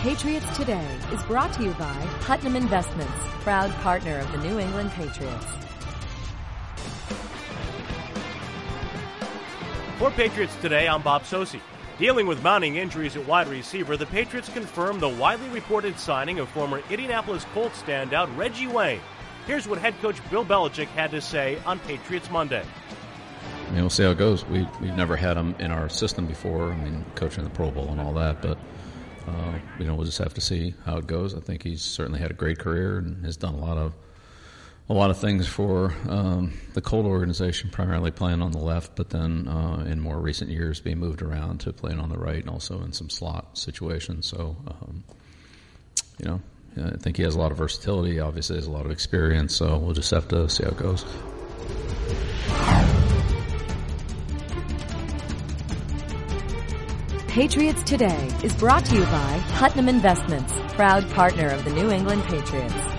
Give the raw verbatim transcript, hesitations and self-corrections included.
Patriots Today is brought to you by Putnam Investments, proud partner of the New England Patriots. For Patriots Today, I'm Bob Socci. Dealing with mounting injuries at wide receiver, the Patriots confirmed the widely reported signing of former Indianapolis Colts standout Reggie Wayne. Here's what head coach Bill Belichick had to say on Patriots Monday. I mean, we'll see how it goes. We, we've never had him in our system before. I mean, coaching the Pro Bowl and all that, but uh, you know, we'll just have to see how it goes. I think he's certainly had a great career and has done a lot of a lot of things for um, the Colt organization, primarily playing on the left, but then uh, in more recent years being moved around to playing on the right and also in some slot situations. So, um, you know, I think he has a lot of versatility. Obviously, has a lot of experience. So we'll just have to see how it goes. Patriots Today is brought to you by Putnam Investments, proud partner of the New England Patriots.